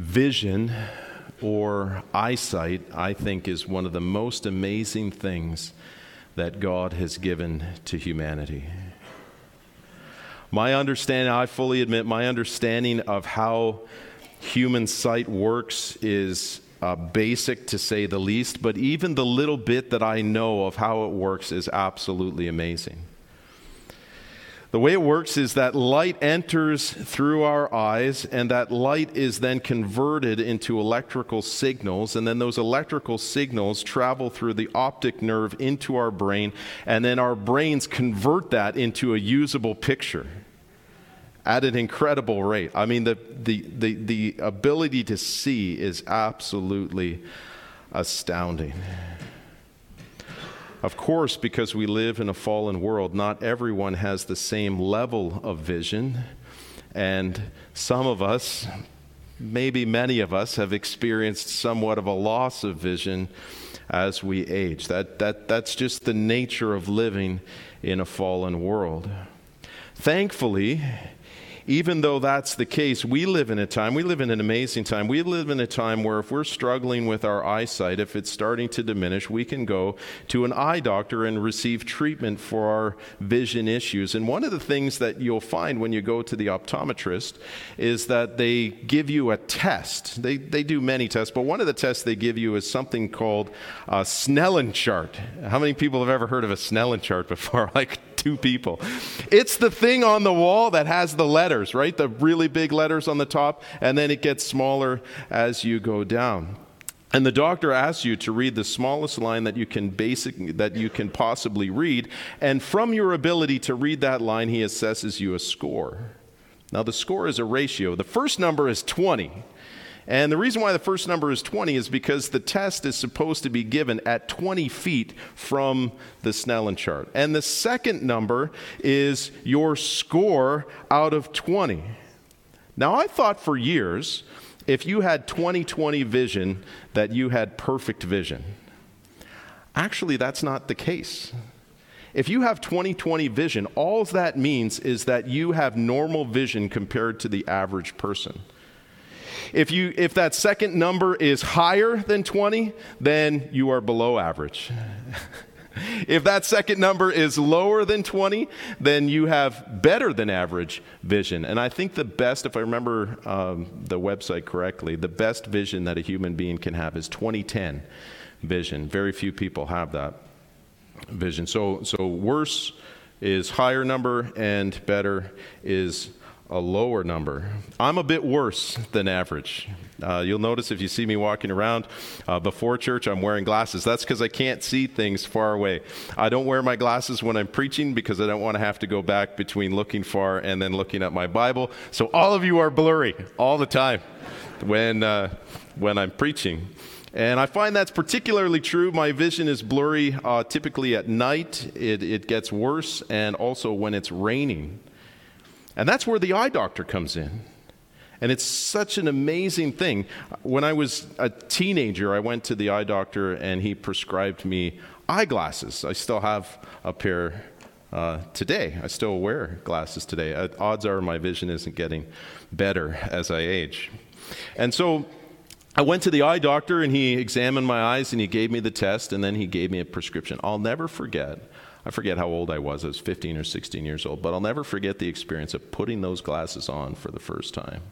Vision or eyesight, I think, is one of the most amazing things that God has given to humanity. My understanding, I fully admit, my understanding of how human sight works is basic, to say the least, but even the little bit that I know of how it works is absolutely amazing. The way it works is that light enters through our eyes, and that light is then converted into electrical signals, and then those electrical signals travel through the optic nerve into our brain, and then our brains convert that into a usable picture at an incredible rate. I mean, the ability to see is absolutely astounding. Of course, because we live in a fallen world, not everyone has the same level of vision, and some of us, maybe many of us, have experienced somewhat of a loss of vision as we age. That's just the nature of living in a fallen world. Thankfully, even though that's the case, we live in an amazing time. We live in a time where if we're struggling with our eyesight, if it's starting to diminish, we can go to an eye doctor and receive treatment for our vision issues. And one of the things that you'll find when you go to the optometrist is that they give you a test. They do many tests, but one of the tests they give you is something called a Snellen chart. How many people have ever heard of a Snellen chart before? Like 2 people. It's the thing on the wall that has the letters, right? The really big letters on the top, and then it gets smaller as you go down. And the doctor asks you to read the smallest line that you can possibly read, and from your ability to read that line, he assesses you a score. Now, the score is a ratio. The first number is 20. And the reason why the first number is 20 is because the test is supposed to be given at 20 feet from the Snellen chart. And the second number is your score out of 20. Now, I thought for years, if you had 20/20 vision, that you had perfect vision. Actually, that's not the case. If you have 20/20 vision, all that means is that you have normal vision compared to the average person. If that second number is higher than 20, then you are below average. If that second number is lower than 20, then you have better than average vision. And I think the best, if I remember the website correctly, the best vision that a human being can have is 20/10 vision. Very few people have that vision. So worse is higher number, and better is a lower number. I'm a bit worse than average. You'll notice if you see me walking around before church, I'm wearing glasses. That's because I can't see things far away. I don't wear my glasses when I'm preaching because I don't want to have to go back between looking far and then looking at my Bible. So all of you are blurry all the time when I'm preaching. And I find that's particularly true. My vision is blurry typically at night. It gets worse, and also when it's raining. And that's where the eye doctor comes in. And it's such an amazing thing. When I was a teenager, I went to the eye doctor, and he prescribed me eyeglasses. I still have a pair today. I still wear glasses today. Odds are my vision isn't getting better as I age. And so I went to the eye doctor, and he examined my eyes, and he gave me the test, and then he gave me a prescription. I'll never forget. I forget how old I was 15 or 16 years old, but I'll never forget the experience of putting those glasses on for the first time.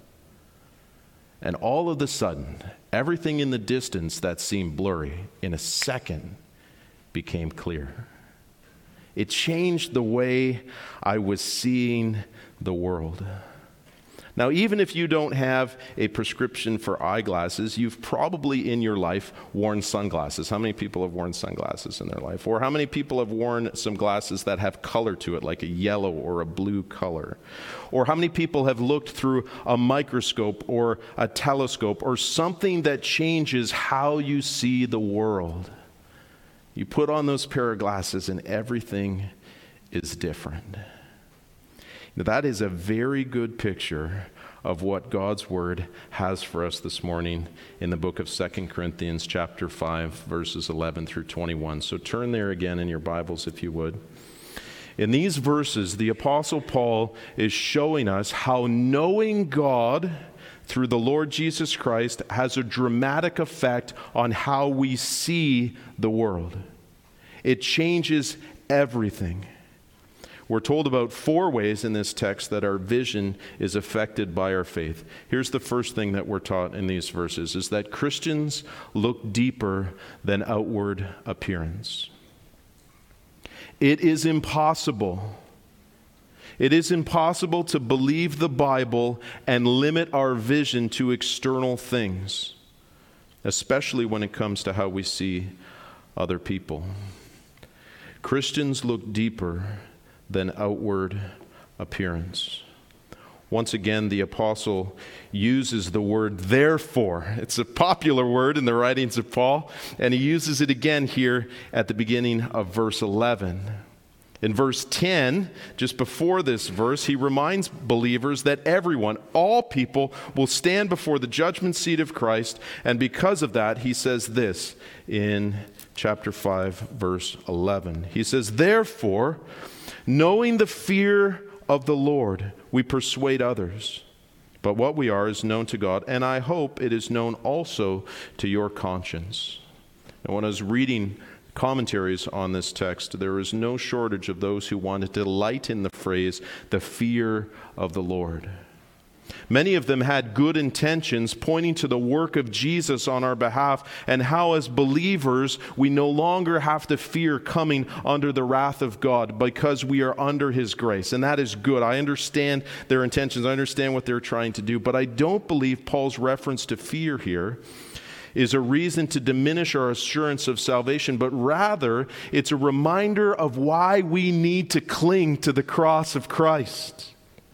And all of a sudden, everything in the distance that seemed blurry, in a second, became clear. It changed the way I was seeing the world. Now, even if you don't have a prescription for eyeglasses, you've probably in your life worn sunglasses. How many people have worn sunglasses in their life? Or how many people have worn some glasses that have color to it, like a yellow or a blue color? Or how many people have looked through a microscope or a telescope or something that changes how you see the world? You put on those pair of glasses and everything is different. Now, that is a very good picture of what God's Word has for us this morning in the book of 2 Corinthians chapter 5, verses 11 through 21. So turn there again in your Bibles if you would. In these verses, the Apostle Paul is showing us how knowing God through the Lord Jesus Christ has a dramatic effect on how we see the world. It changes everything. We're told about 4 ways in this text that our vision is affected by our faith. Here's the first thing that we're taught in these verses, is that Christians look deeper than outward appearance. It is impossible to believe the Bible and limit our vision to external things, especially when it comes to how we see other people. Christians look deeper than outward appearance. Once again, the apostle uses the word therefore. It's a popular word in the writings of Paul, and he uses it again here at the beginning of verse 11. In verse 10, just before this verse, he reminds believers that everyone, all people, will stand before the judgment seat of Christ, and because of that, he says this in chapter 5, verse 11. He says, "Therefore, knowing the fear of the Lord, we persuade others. But what we are is known to God, and I hope it is known also to your conscience." And when I was reading commentaries on this text, there is no shortage of those who want to delight in the phrase, "the fear of the Lord." Many of them had good intentions, pointing to the work of Jesus on our behalf and how as believers we no longer have to fear coming under the wrath of God because we are under His grace. And that is good. I understand their intentions. I understand what they're trying to do. But I don't believe Paul's reference to fear here is a reason to diminish our assurance of salvation, but rather it's a reminder of why we need to cling to the cross of Christ.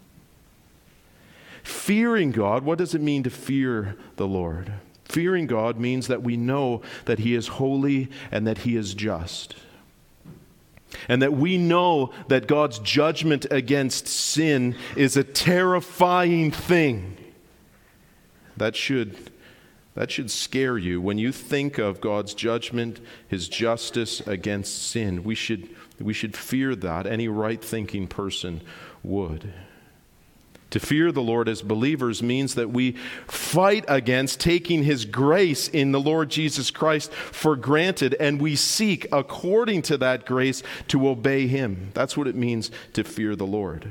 Fearing God, what does it mean to fear the Lord? Fearing God means that we know that He is holy and that He is just. And that we know that God's judgment against sin is a terrifying thing. That should scare you. When you think of God's judgment, His justice against sin, we should fear that. Any right-thinking person would. To fear the Lord as believers means that we fight against taking His grace in the Lord Jesus Christ for granted, and we seek, according to that grace, to obey Him. That's what it means to fear the Lord.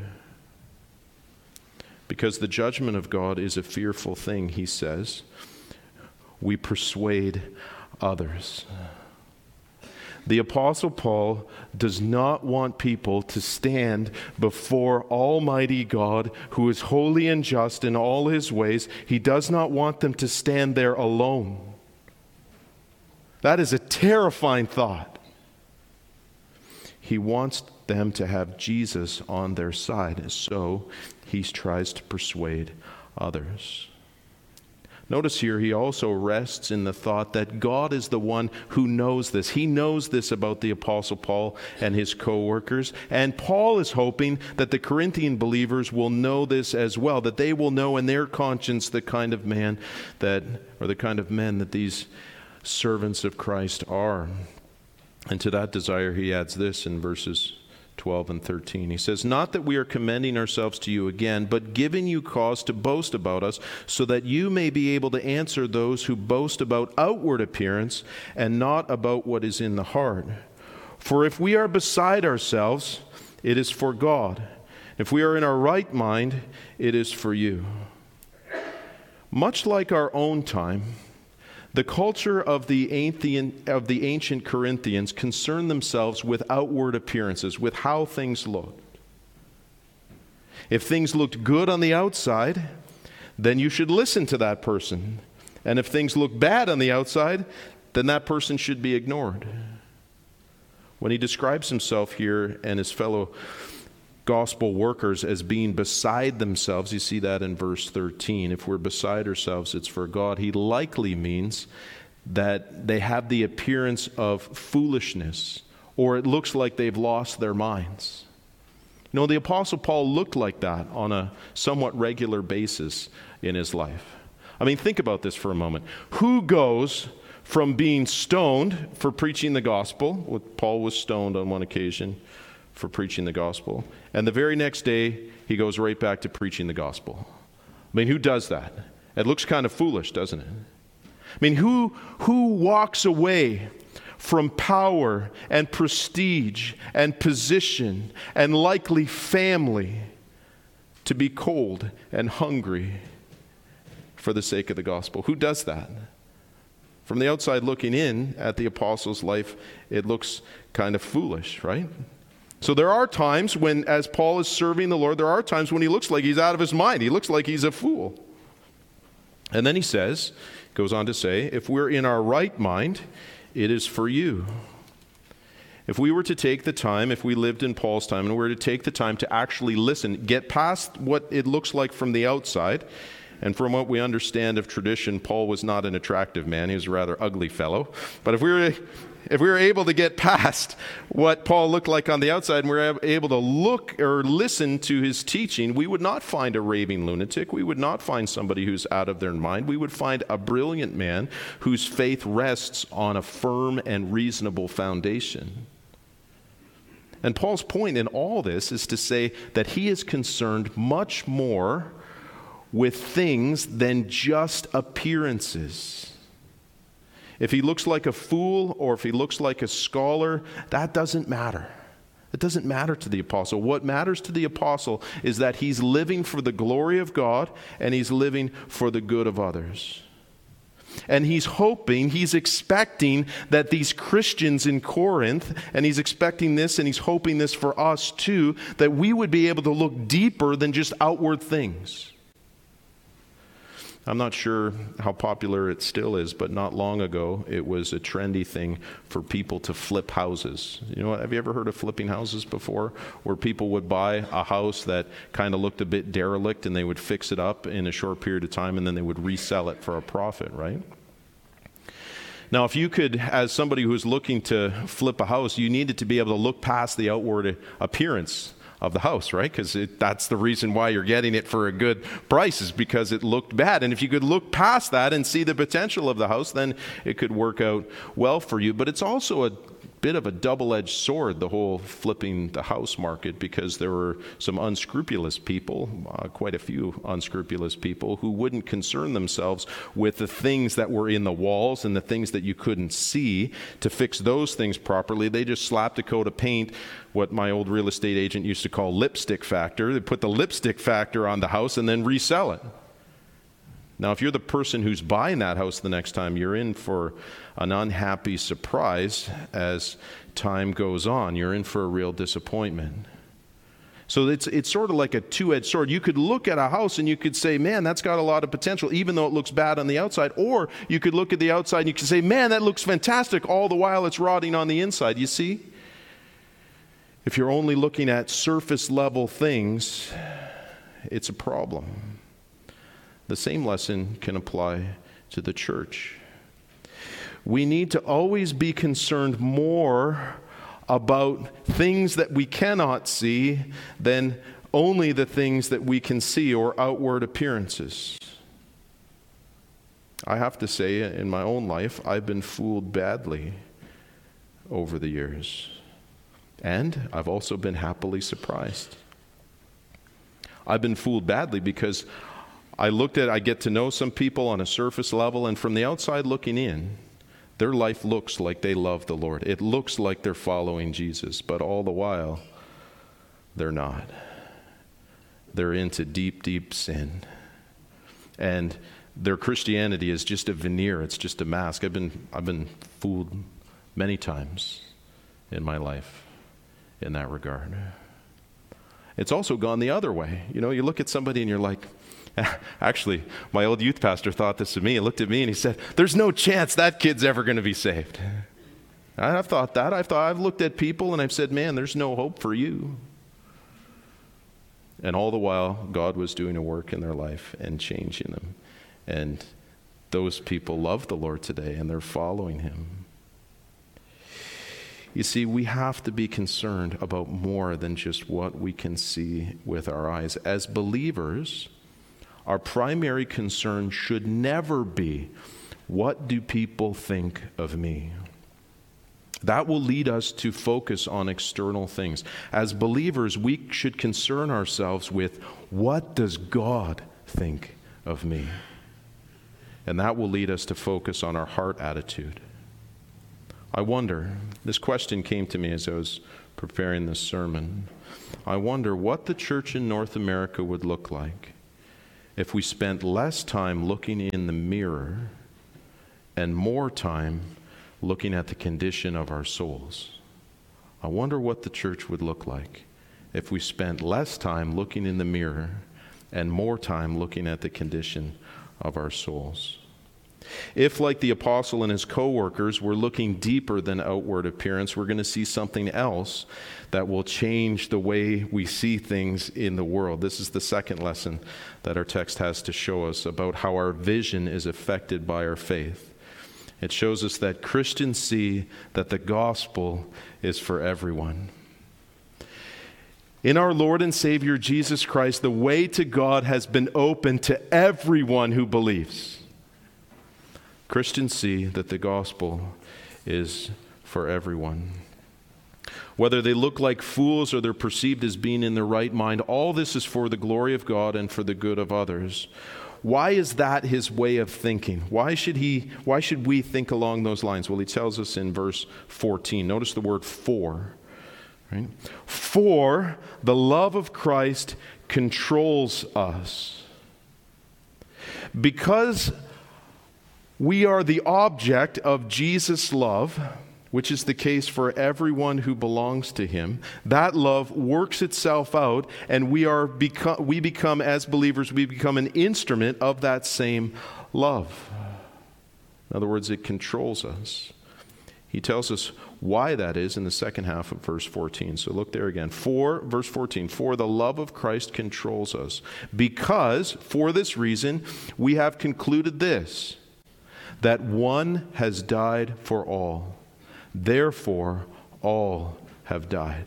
Because the judgment of God is a fearful thing, he says, we persuade others. The Apostle Paul does not want people to stand before Almighty God, who is holy and just in all His ways. He does not want them to stand there alone. That is a terrifying thought. He wants them to have Jesus on their side, so he tries to persuade others. Notice here, he also rests in the thought that God is the one who knows this. He knows this about the Apostle Paul and his co-workers. And Paul is hoping that the Corinthian believers will know this as well, that they will know in their conscience the kind of man the kind of men that these servants of Christ are. And to that desire, he adds this in verses 12 and 13. He says, "Not that we are commending ourselves to you again, but giving you cause to boast about us, so that you may be able to answer those who boast about outward appearance and not about what is in the heart. For if we are beside ourselves, it is for God. If we are in our right mind, it is for you." Much like our own time, the culture of the ancient Corinthians concerned themselves with outward appearances, with how things looked. If things looked good on the outside, then you should listen to that person. And if things look bad on the outside, then that person should be ignored. When he describes himself here and his fellow gospel workers as being beside themselves, you see that in verse 13. If we're beside ourselves, it's for God. He likely means that they have the appearance of foolishness, or it looks like they've lost their minds. You know, the Apostle Paul looked like that on a somewhat regular basis in his life. I mean, think about this for a moment. Who goes from being stoned for preaching the gospel? Paul was stoned on one occasion for preaching the gospel. And the very next day, he goes right back to preaching the gospel. I mean, who does that? It looks kind of foolish, doesn't it? I mean, who walks away from power and prestige and position and likely family to be cold and hungry for the sake of the gospel? Who does that? From the outside looking in at the apostles' life, it looks kind of foolish, right? So there are times when, as Paul is serving the Lord, there are times when he looks like he's out of his mind. He looks like he's a fool. And then he goes on to say, if we're in our right mind, it is for you. If we were to take the time, if we lived in Paul's time, and we were to take the time to actually listen, get past what it looks like from the outside, and from what we understand of tradition, Paul was not an attractive man. He was a rather ugly fellow. But if we were able to get past what Paul looked like on the outside, and we were able to look or listen to his teaching, we would not find a raving lunatic. We would not find somebody who's out of their mind. We would find a brilliant man whose faith rests on a firm and reasonable foundation. And Paul's point in all this is to say that he is concerned much more with things than just appearances. If he looks like a fool or if he looks like a scholar, that doesn't matter. It doesn't matter to the apostle. What matters to the apostle is that he's living for the glory of God and he's living for the good of others. And he's hoping, he's expecting that these Christians in Corinth, and he's expecting this and he's hoping this for us too, that we would be able to look deeper than just outward things. I'm not sure how popular it still is, but not long ago, it was a trendy thing for people to flip houses. You know what? Have you ever heard of flipping houses before? Where people would buy a house that kind of looked a bit derelict and they would fix it up in a short period of time and then they would resell it for a profit, right? Now, if you could, as somebody who's looking to flip a house, you needed to be able to look past the outward appearance of the house, right? Because that's the reason why you're getting it for a good price, is because it looked bad. And if you could look past that and see the potential of the house, then it could work out well for you. But it's also a bit of a double-edged sword, the whole flipping the house market, because there were some unscrupulous people, quite a few unscrupulous people, who wouldn't concern themselves with the things that were in the walls and the things that you couldn't see to fix those things properly. They just slapped a coat of paint, what my old real estate agent used to call lipstick factor. They put the lipstick factor on the house and then resell it. Now, if you're the person who's buying that house the next time, you're in for an unhappy surprise as time goes on. You're in for a real disappointment. So it's sort of like a two-edged sword. You could look at a house and you could say, man, that's got a lot of potential, even though it looks bad on the outside. Or you could look at the outside and you could say, man, that looks fantastic, all the while it's rotting on the inside. You see? If you're only looking at surface-level things, it's a problem. The same lesson can apply to the church. We need to always be concerned more about things that we cannot see than only the things that we can see, or outward appearances. I have to say, in my own life, I've been fooled badly over the years. And I've also been happily surprised. I've been fooled badly because I get to know some people on a surface level, and from the outside looking in, their life looks like they love the Lord. It looks like they're following Jesus, but all the while, they're not. They're into deep, deep sin. And their Christianity is just a veneer. It's just a mask. I've been fooled many times in my life in that regard. It's also gone the other way. You know, you look at somebody and you're like, actually, my old youth pastor thought this of me. He looked at me and he said, there's no chance that kid's ever going to be saved. I've thought that. I've looked at people and I've said, man, there's no hope for you. And all the while, God was doing a work in their life and changing them. And those people love the Lord today and they're following Him. You see, we have to be concerned about more than just what we can see with our eyes. As believers, our primary concern should never be, what do people think of me? That will lead us to focus on external things. As believers, we should concern ourselves with, what does God think of me? And that will lead us to focus on our heart attitude. I wonder, this question came to me as I was preparing this sermon. I wonder what the church in North America would look like if we spent less time looking in the mirror and more time looking at the condition of our souls. I wonder what the church would look like if we spent less time looking in the mirror and more time looking at the condition of our souls. If, like the apostle and his co-workers, we're looking deeper than outward appearance, we're going to see something else that will change the way we see things in the world. This is the second lesson that our text has to show us about how our vision is affected by our faith. It shows us that Christians see that the gospel is for everyone. In our Lord and Savior Jesus Christ, the way to God has been open to everyone who believes. Christians see that the gospel is for everyone. Whether they look like fools or they're perceived as being in their right mind, all this is for the glory of God and for the good of others. Why is that his way of thinking? Why should we think along those lines? Well, he tells us in verse 14. Notice the word for. Right? For the love of Christ controls us. Because we are the object of Jesus' love, which is the case for everyone who belongs to him. That love works itself out, and we become, as believers, we become an instrument of that same love. In other words, it controls us. He tells us why that is in the second half of verse 14. So look there again. Verse 14, for the love of Christ controls us. Because, for this reason, we have concluded this, that one has died for all. Therefore, all have died.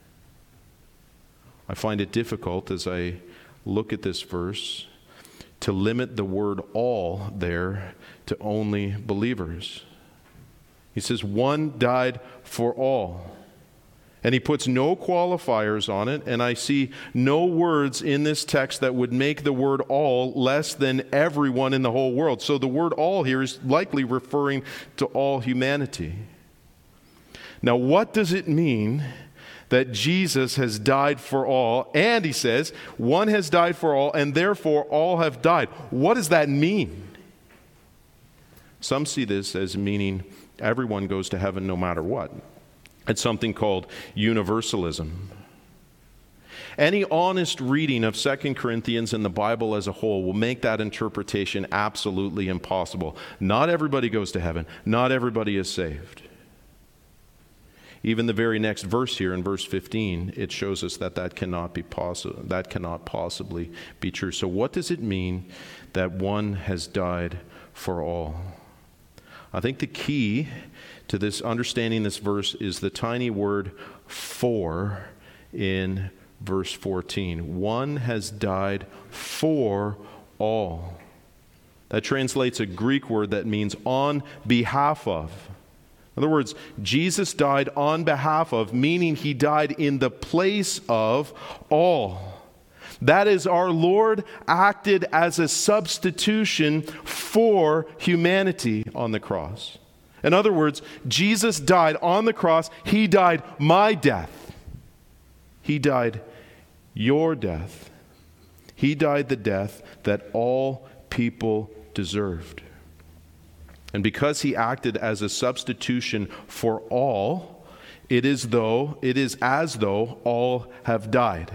I find it difficult as I look at this verse to limit the word all there to only believers. He says, one died for all. And he puts no qualifiers on it, and I see no words in this text that would make the word all less than everyone in the whole world. So the word all here is likely referring to all humanity. Now, what does it mean that Jesus has died for all? And he says, one has died for all, and therefore all have died. What does that mean? Some see this as meaning everyone goes to heaven no matter what. It's something called universalism. Any honest reading of 2 Corinthians and the Bible as a whole will make that interpretation absolutely impossible. Not everybody goes to heaven. Not everybody is saved. Even the very next verse here in verse 15, it shows us that cannot be possible. That cannot possibly be true. So what does it mean that one has died for all? I think the key to this understanding this verse is the tiny word for in verse 14. One has died for all. That translates a Greek word that means on behalf of. In other words, Jesus died on behalf of, meaning he died in the place of all. That is, our Lord acted as a substitution for humanity on the cross. In other words, Jesus died on the cross. He died my death. He died your death. He died the death that all people deserved. And because he acted as a substitution for all, it is as though all have died.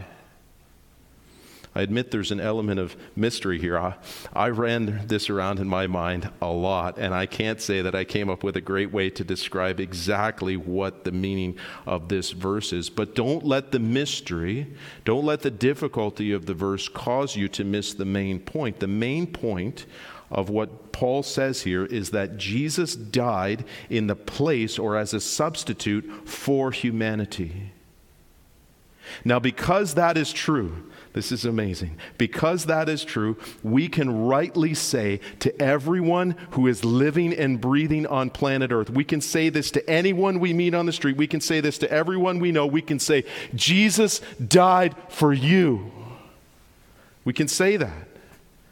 I admit there's an element of mystery here. I ran this around in my mind a lot, and I can't say that I came up with a great way to describe exactly what the meaning of this verse is. But don't let the mystery, don't let the difficulty of the verse cause you to miss the main point. The main point of what Paul says here is that Jesus died in the place or as a substitute for humanity. Now, because that is true, this is amazing. Because that is true, we can rightly say to everyone who is living and breathing on planet Earth, we can say this to anyone we meet on the street, we can say this to everyone we know, we can say, Jesus died for you. We can say that.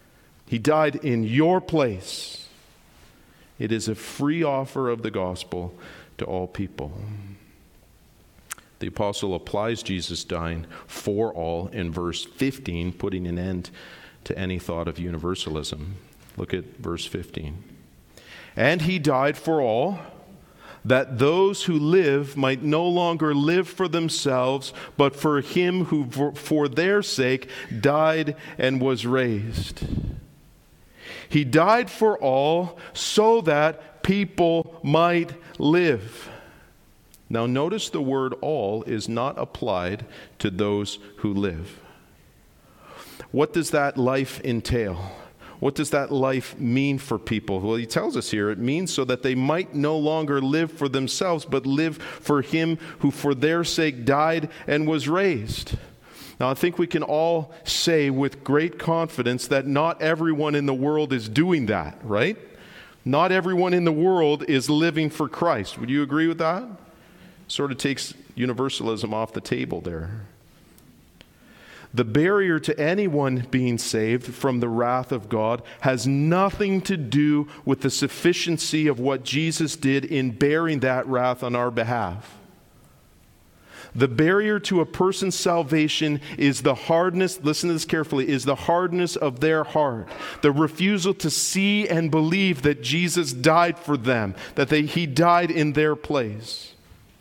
He died in your place. It is a free offer of the gospel to all people. The apostle applies Jesus dying for all in verse 15, putting an end to any thought of universalism. Look at verse 15. And he died for all, that those who live might no longer live for themselves, but for him who for their sake died and was raised. He died for all so that people might live. Now notice the word all is not applied to those who live. What does that life entail? What does that life mean for people? Well, he tells us here, it means so that they might no longer live for themselves, but live for him who for their sake died and was raised. Now, I think we can all say with great confidence that not everyone in the world is doing that, right? Not everyone in the world is living for Christ. Would you agree with that? Sort of takes universalism off the table there. The barrier to anyone being saved from the wrath of God has nothing to do with the sufficiency of what Jesus did in bearing that wrath on our behalf. The barrier to a person's salvation is the hardness, listen to this carefully, is the hardness of their heart. The refusal to see and believe that Jesus died for them, that he died in their place.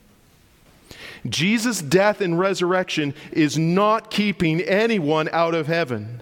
Jesus' death and resurrection is not keeping anyone out of heaven.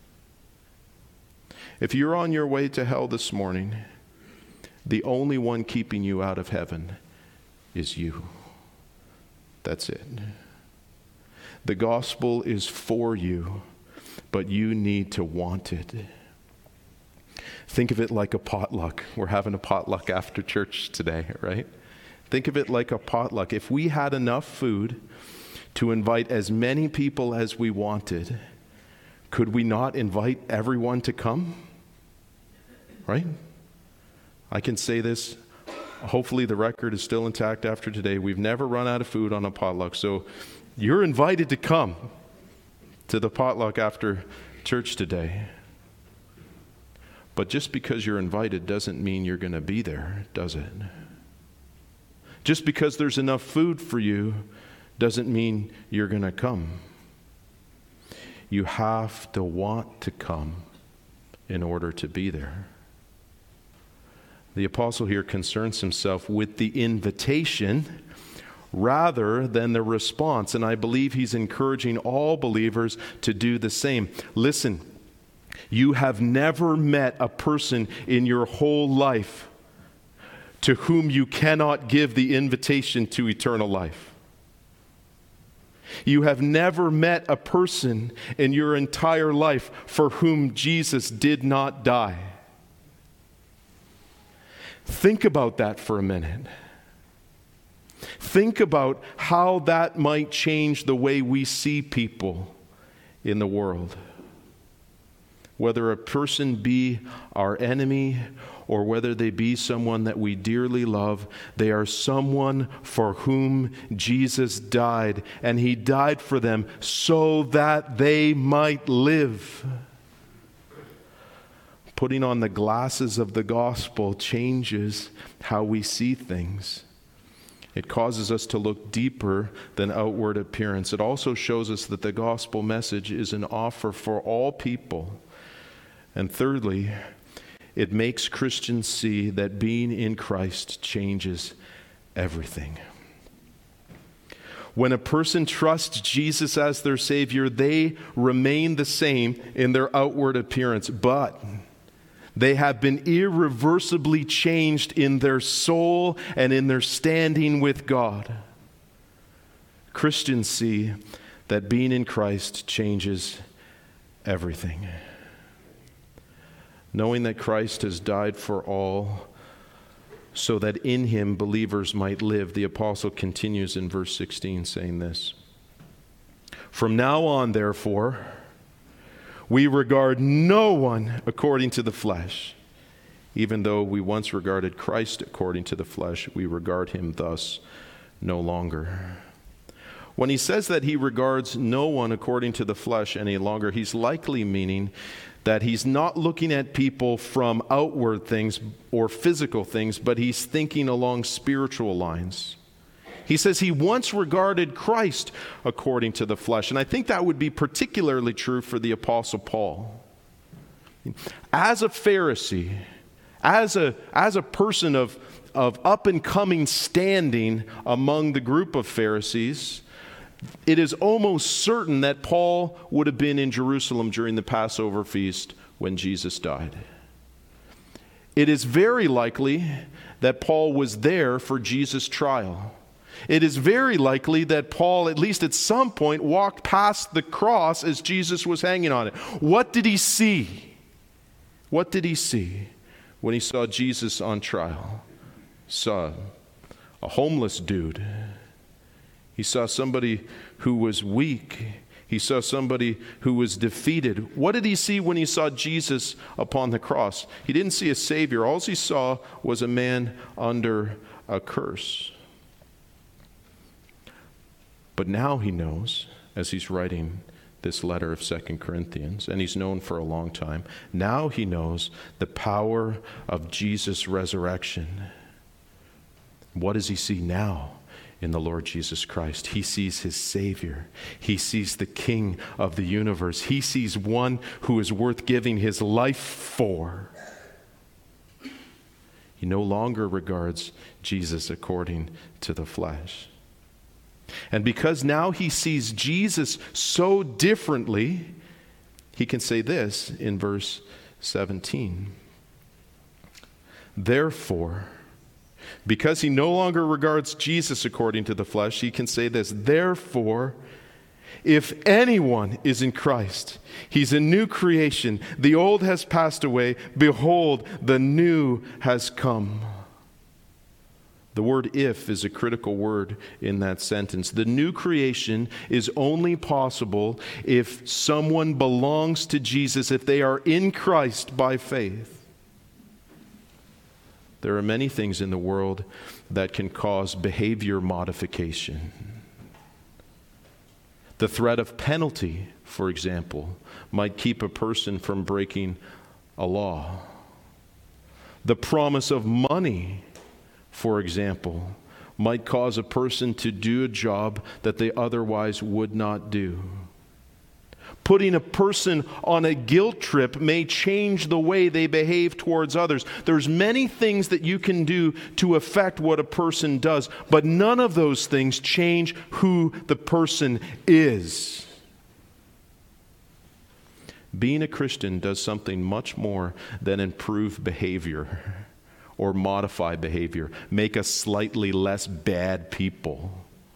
If you're on your way to hell this morning, the only one keeping you out of heaven is you. That's it. The gospel is for you, but you need to want it. Think of it like a potluck. We're having a potluck after church today, right? Think of it like a potluck. If we had enough food to invite as many people as we wanted, could we not invite everyone to come? Right? I can say this. Hopefully the record is still intact after today. We've never run out of food on a potluck. So you're invited to come to the potluck after church today. But just because you're invited doesn't mean you're going to be there, does it? Just because there's enough food for you doesn't mean you're going to come. You have to want to come in order to be there. The apostle here concerns himself with the invitation rather than the response, and I believe he's encouraging all believers to do the same. Listen, you have never met a person in your whole life to whom you cannot give the invitation to eternal life. You have never met a person in your entire life for whom Jesus did not die. Think about that for a minute. Think about how that might change the way we see people in the world. Whether a person be our enemy or whether they be someone that we dearly love, they are someone for whom Jesus died, and he died for them so that they might live. Putting on the glasses of the gospel changes how we see things. It causes us to look deeper than outward appearance. It also shows us that the gospel message is an offer for all people. And thirdly, it makes Christians see that being in Christ changes everything. When a person trusts Jesus as their Savior, they remain the same in their outward appearance, but they have been irreversibly changed in their soul and in their standing with God. Christians see that being in Christ changes everything. Knowing that Christ has died for all, so that in him believers might live, the apostle continues in verse 16 saying this: "From now on, therefore, we regard no one according to the flesh. Even though we once regarded Christ according to the flesh, we regard him thus no longer." When he says that he regards no one according to the flesh any longer, he's likely meaning that he's not looking at people from outward things or physical things, but he's thinking along spiritual lines. He says he once regarded Christ according to the flesh, and I think that would be particularly true for the Apostle Paul. As a Pharisee, as a person of up-and-coming standing among the group of Pharisees, it is almost certain that Paul would have been in Jerusalem during the Passover feast when Jesus died. It is very likely that Paul was there for Jesus' trial. It is very likely that Paul, at least at some point, walked past the cross as Jesus was hanging on it. What did he see? What did he see when he saw Jesus on trial? He saw a homeless dude. He saw somebody who was weak. He saw somebody who was defeated. What did he see when he saw Jesus upon the cross? He didn't see a Savior. All he saw was a man under a curse. But now he knows, as he's writing this letter of 2 Corinthians, and he's known for a long time, now he knows the power of Jesus' resurrection. What does he see now in the Lord Jesus Christ? He sees his Savior. He sees the King of the universe. He sees one who is worth giving his life for. He no longer regards Jesus according to the flesh. And because now he sees Jesus so differently, he can say this in verse 17. Therefore, because he no longer regards Jesus according to the flesh, he can say this: therefore, if anyone is in Christ, he's a new creation. The old has passed away. Behold, the new has come. The word "if" is a critical word in that sentence. The new creation is only possible if someone belongs to Jesus, if they are in Christ by faith. There are many things in the world that can cause behavior modification. The threat of penalty, for example, might keep a person from breaking a law. The promise of money, for example, might cause a person to do a job that they otherwise would not do. Putting a person on a guilt trip may change the way they behave towards others. There's many things that you can do to affect what a person does, but none of those things change who the person is. Being a Christian does something much more than improve behavior or modify behavior, make us slightly less bad people.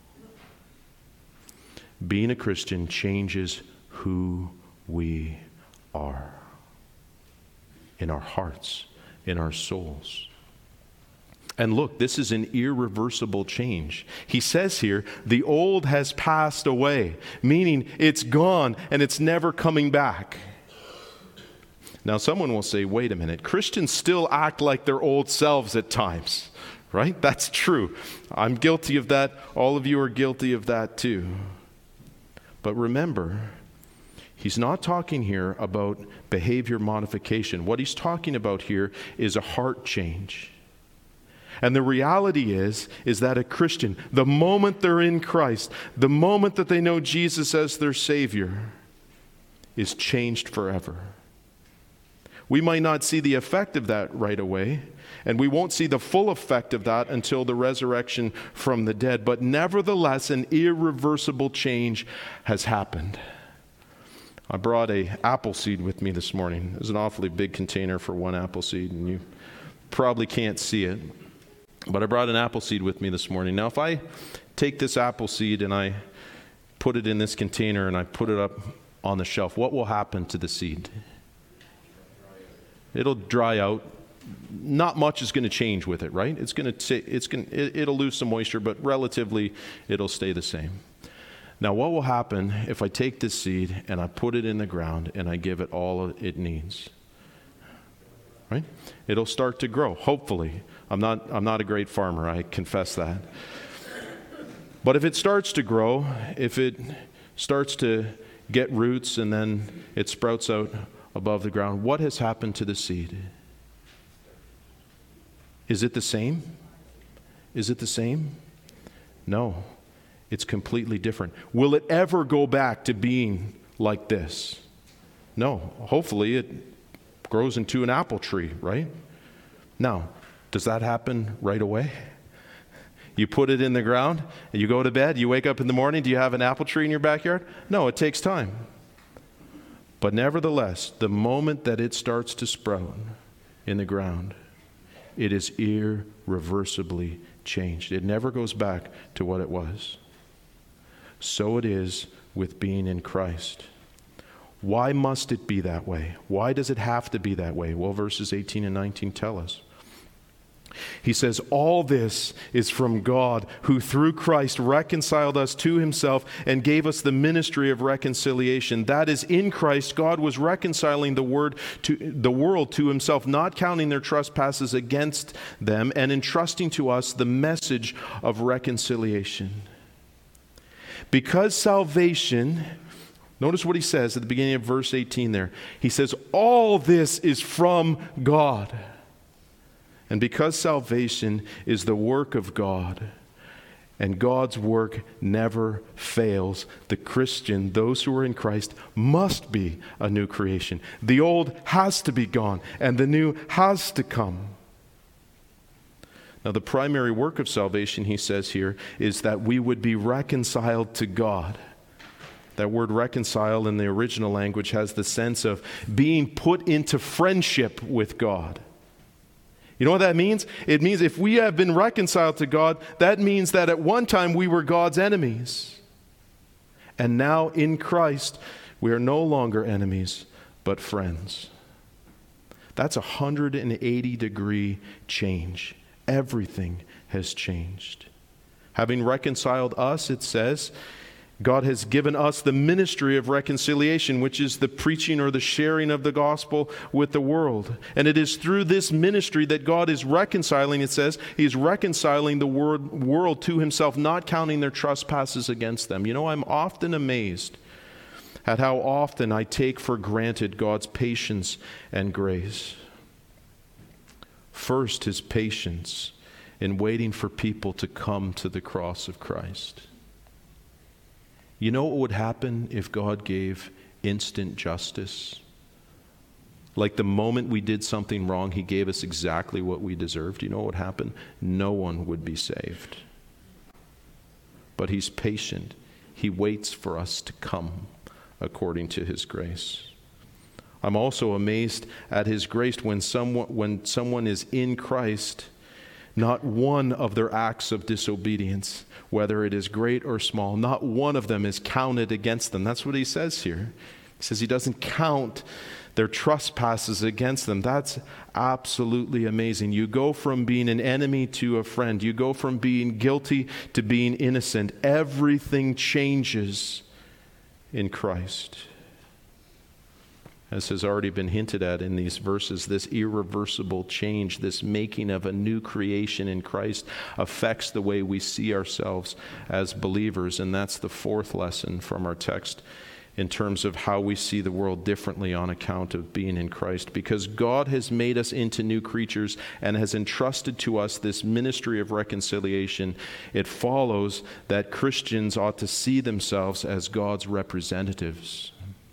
Being a Christian changes who we are in our hearts, in our souls. And look, this is an irreversible change. He says here, the old has passed away, meaning it's gone and it's never coming back. Now, someone will say, wait a minute, Christians still act like their old selves at times, right? That's true. I'm guilty of that. All of you are guilty of that too. But remember, he's not talking here about behavior modification. What he's talking about here is a heart change. And the reality is that a Christian, the moment they're in Christ, the moment that they know Jesus as their Savior, is changed forever. We might not see the effect of that right away, and we won't see the full effect of that until the resurrection from the dead. But nevertheless, an irreversible change has happened. I brought an apple seed with me this morning. There's an awfully big container for one apple seed, and you probably can't see it. But I brought an apple seed with me this morning. Now, if I take this apple seed and I put it in this container and I put it up on the shelf, what will happen to the seed? It'll dry out. Not much is going to change with it, right? It'll lose some moisture, but relatively it'll stay the same. Now, what will happen if I take this seed and I put it in the ground and I give it all it needs? Right? It'll start to grow, hopefully. I'm not a great farmer, I confess that. But if it starts to grow, if it starts to get roots and then it sprouts out above the ground, what has happened to the seed? Is it the same? Is it the same? No, it's completely different. Will it ever go back to being like this? No. Hopefully it grows into an apple tree, right? Now, does that happen right away? You put it in the ground, and you go to bed, you wake up in the morning, do you have an apple tree in your backyard? No, it takes time. But nevertheless, the moment that it starts to sprout in the ground, it is irreversibly changed. It never goes back to what it was. So it is with being in Christ. Why must it be that way? Why does it have to be that way? Well, verses 18 and 19 tell us. He says, all this is from God, who through Christ reconciled us to himself and gave us the ministry of reconciliation. That is, in Christ, God was reconciling the world to himself, not counting their trespasses against them, and entrusting to us the message of reconciliation. Because salvation, notice what he says at the beginning of verse 18 there. He says, all this is from God. And because salvation is the work of God, and God's work never fails, the Christian, those who are in Christ, must be a new creation. The old has to be gone, and the new has to come. Now, the primary work of salvation, he says here, is that we would be reconciled to God. That word reconcile in the original language has the sense of being put into friendship with God. You know what that means? It means if we have been reconciled to God, that means that at one time we were God's enemies. And now in Christ, we are no longer enemies, but friends. That's a 180-degree change. Everything has changed. Having reconciled us, it says, God has given us the ministry of reconciliation, which is the preaching or the sharing of the gospel with the world. And it is through this ministry that God is reconciling, it says, He's reconciling the world to Himself, not counting their trespasses against them. You know, I'm often amazed at how often I take for granted God's patience and grace. First, His patience in waiting for people to come to the cross of Christ. You know what would happen if God gave instant justice? Like the moment we did something wrong, He gave us exactly what we deserved. You know what would happen? No one would be saved. But He's patient. He waits for us to come according to His grace. I'm also amazed at His grace when someone is in Christ. Not one of their acts of disobedience, whether it is great or small, not one of them is counted against them. That's what he says here. He says He doesn't count their trespasses against them. That's absolutely amazing. You go from being an enemy to a friend. You go from being guilty to being innocent. Everything changes in Christ. As has already been hinted at in these verses, this irreversible change, this making of a new creation in Christ affects the way we see ourselves as believers. And that's the fourth lesson from our text in terms of how we see the world differently on account of being in Christ. Because God has made us into new creatures and has entrusted to us this ministry of reconciliation, it follows that Christians ought to see themselves as God's representatives.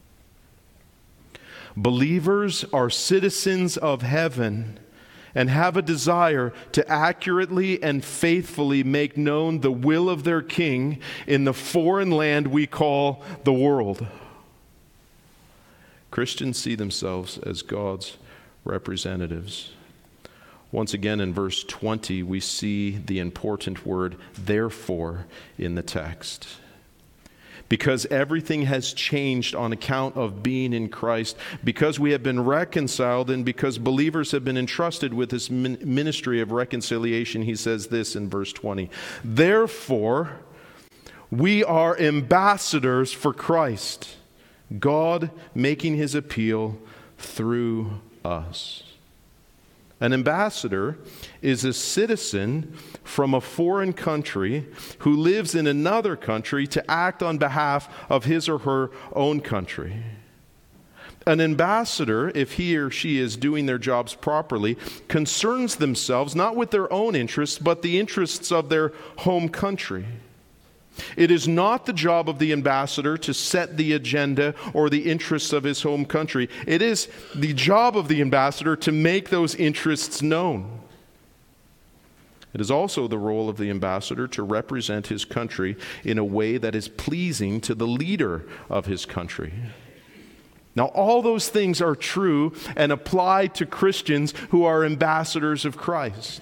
Believers are citizens of heaven and have a desire to accurately and faithfully make known the will of their King in the foreign land we call the world. Christians see themselves as God's representatives. Once again, in verse 20, we see the important word, therefore, in the text. Because everything has changed on account of being in Christ, because we have been reconciled, and because believers have been entrusted with this ministry of reconciliation, he says this in verse 20. Therefore, we are ambassadors for Christ, God making His appeal through us. An ambassador is a citizen from a foreign country who lives in another country to act on behalf of his or her own country. An ambassador, if he or she is doing their jobs properly, concerns themselves not with their own interests, but the interests of their home country. It is not the job of the ambassador to set the agenda or the interests of his home country. It is the job of the ambassador to make those interests known. It is also the role of the ambassador to represent his country in a way that is pleasing to the leader of his country. Now, all those things are true and apply to Christians who are ambassadors of Christ.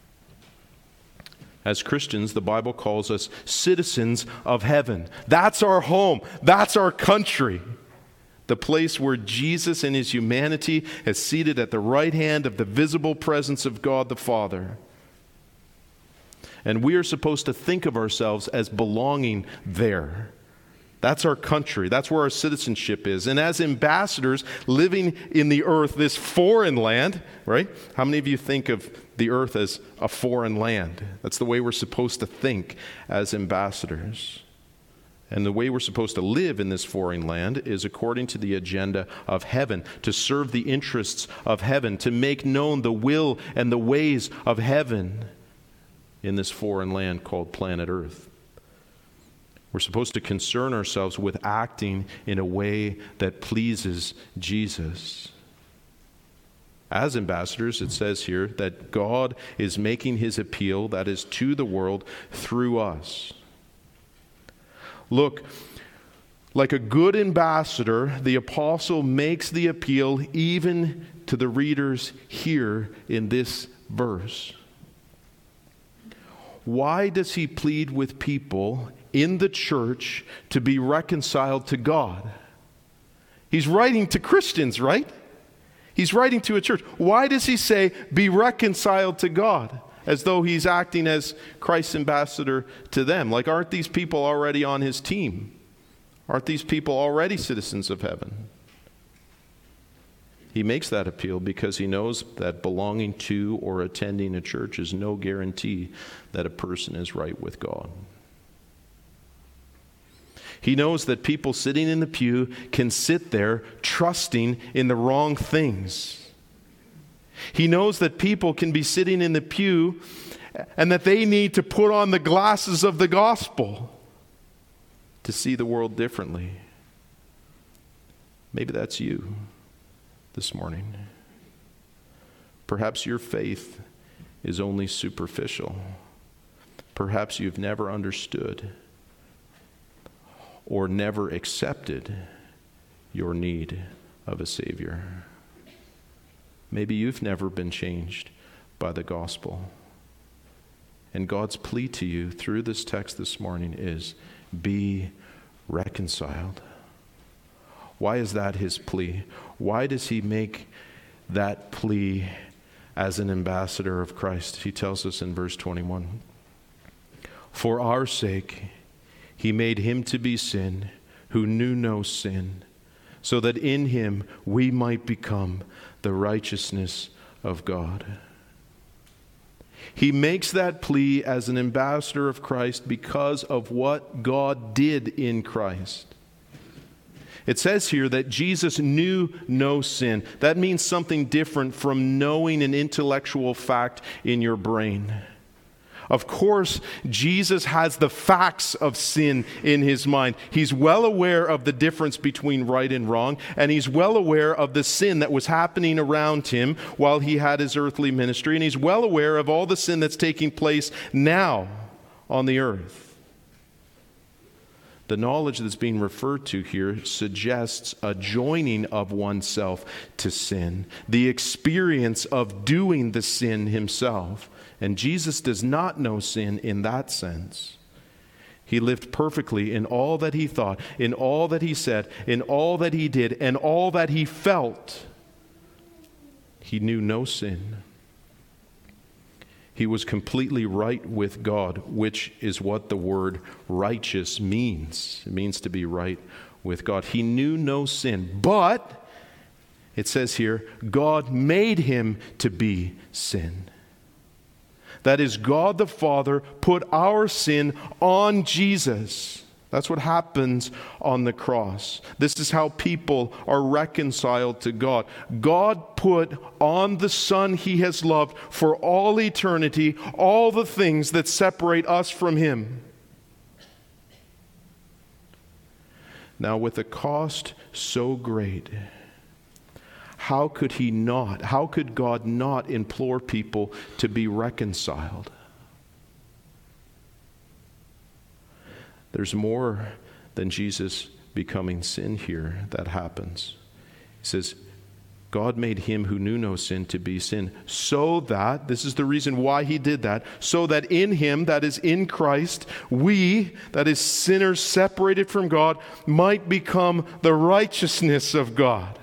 As Christians, the Bible calls us citizens of heaven. That's our home. That's our country. The place where Jesus in his humanity is seated at the right hand of the visible presence of God the Father. And we are supposed to think of ourselves as belonging there. That's our country. That's where our citizenship is. And as ambassadors living in the earth, this foreign land, right? How many of you think of the earth as a foreign land? That's the way we're supposed to think as ambassadors. And the way we're supposed to live in this foreign land is according to the agenda of heaven, to serve the interests of heaven, to make known the will and the ways of heaven in this foreign land called planet Earth. We're supposed to concern ourselves with acting in a way that pleases Jesus. As ambassadors, it says here that God is making his appeal, that is to the world, through us. Look, like a good ambassador, the apostle makes the appeal even to the readers here in this verse. Why does he plead with people in the church to be reconciled to God? He's writing to Christians, right? He's writing to a church. Why does he say, be reconciled to God? As though he's acting as Christ's ambassador to them. Like, aren't these people already on his team? Aren't these people already citizens of heaven? He makes that appeal because he knows that belonging to or attending a church is no guarantee that a person is right with God. He knows that people sitting in the pew can sit there trusting in the wrong things. He knows that people can be sitting in the pew and that they need to put on the glasses of the gospel to see the world differently. Maybe that's you this morning. Perhaps your faith is only superficial. Perhaps you've never understood or never accepted your need of a Savior. Maybe you've never been changed by the gospel. And God's plea to you through this text this morning is, be reconciled. Why is that his plea? Why does he make that plea as an ambassador of Christ? He tells us in verse 21, for our sake he made him to be sin who knew no sin, so that in him we might become the righteousness of God. He makes that plea as an ambassador of Christ because of what God did in Christ. It says here that Jesus knew no sin. That means something different from knowing an intellectual fact in your brain. Of course, Jesus has the facts of sin in his mind. He's well aware of the difference between right and wrong, and he's well aware of the sin that was happening around him while he had his earthly ministry, and he's well aware of all the sin that's taking place now on the earth. The knowledge that's being referred to here suggests a joining of oneself to sin, the experience of doing the sin himself. And Jesus does not know sin in that sense. He lived perfectly in all that he thought, in all that he said, in all that he did, and all that he felt. He knew no sin. He was completely right with God, which is what the word righteous means. It means to be right with God. He knew no sin, but It says here, God made him to be sin. That is, God the Father put our sin on Jesus. That's what happens on the cross. This is how people are reconciled to God. God put on the Son he has loved for all eternity all the things that separate us from him. Now, with a cost so great, how could God not implore people to be reconciled? There's more than Jesus becoming sin here that happens. He says, God made him who knew no sin to be sin, so that, this is the reason why he did that, so that in him, that is in Christ, we, that is sinners separated from God, might become the righteousness of God.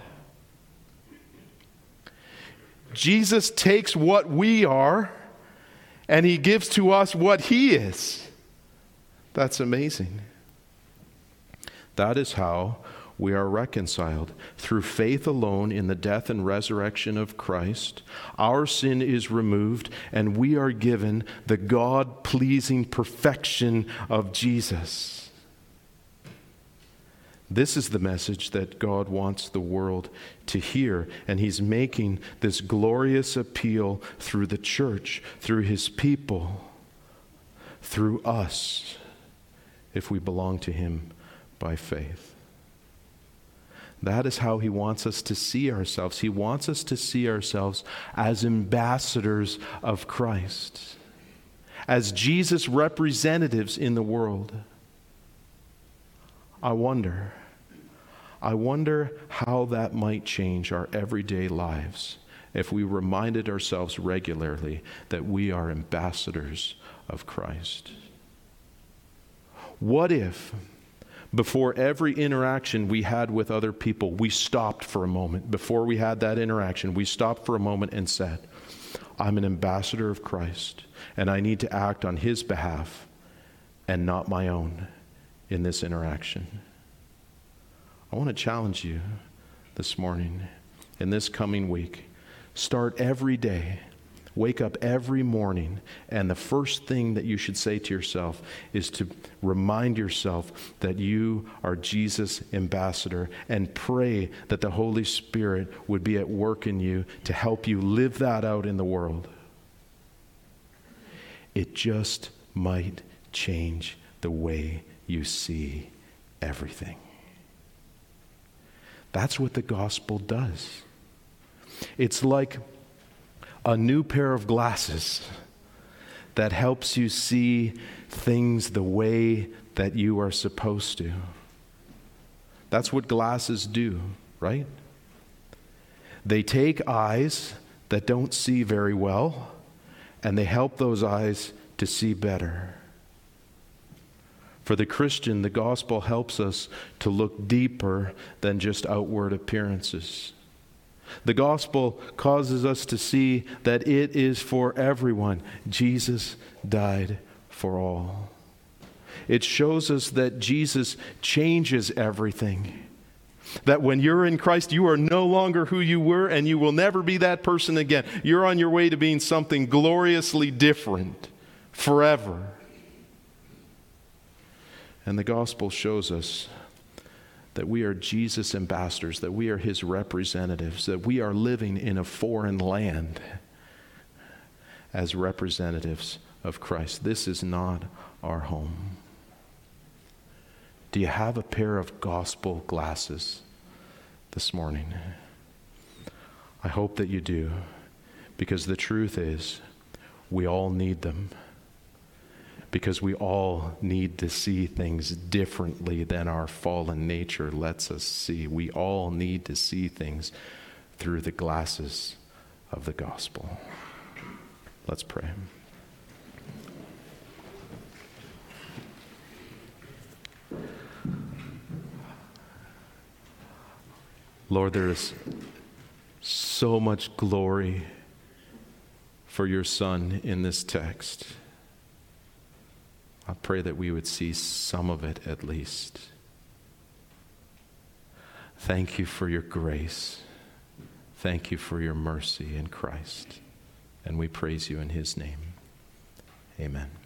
Jesus takes what we are and he gives to us what he is. That's amazing. That is how we are reconciled. Through faith alone in the death and resurrection of Christ, our sin is removed and we are given the God-pleasing perfection of Jesus. This is the message that God wants the world to hear, and he's making this glorious appeal through the church, through his people, through us, if we belong to him by faith. That is how he wants us to see ourselves. He wants us to see ourselves as ambassadors of Christ, as Jesus' representatives in the world. I wonder how that might change our everyday lives if we reminded ourselves regularly that we are ambassadors of Christ. What if, before every interaction we had with other people, we stopped for a moment? Before we had that interaction, we stopped for a moment and said, I'm an ambassador of Christ, and I need to act on his behalf and not my own in this interaction. I want to challenge you this morning, in this coming week. Start every day. Wake up every morning, and the first thing that you should say to yourself is to remind yourself that you are Jesus' ambassador, and pray that the Holy Spirit would be at work in you to help you live that out in the world. It just might change the way you see everything. That's what the gospel does. It's like a new pair of glasses that helps you see things the way that you are supposed to. That's what glasses do, right? They take eyes that don't see very well, and they help those eyes to see better. For the Christian, the gospel helps us to look deeper than just outward appearances. The gospel causes us to see that it is for everyone. Jesus died for all. It shows us that Jesus changes everything. That when you're in Christ, you are no longer who you were, and you will never be that person again. You're on your way to being something gloriously different forever. And the gospel shows us that we are Jesus' ambassadors, that we are his representatives, that we are living in a foreign land as representatives of Christ. This is not our home. Do you have a pair of gospel glasses this morning? I hope that you do, because the truth is, we all need them. Because we all need to see things differently than our fallen nature lets us see. We all need to see things through the glasses of the gospel. Let's pray. Lord, there is so much glory for your Son in this text. I pray that we would see some of it at least. Thank you for your grace. Thank you for your mercy in Christ. And we praise you in his name. Amen.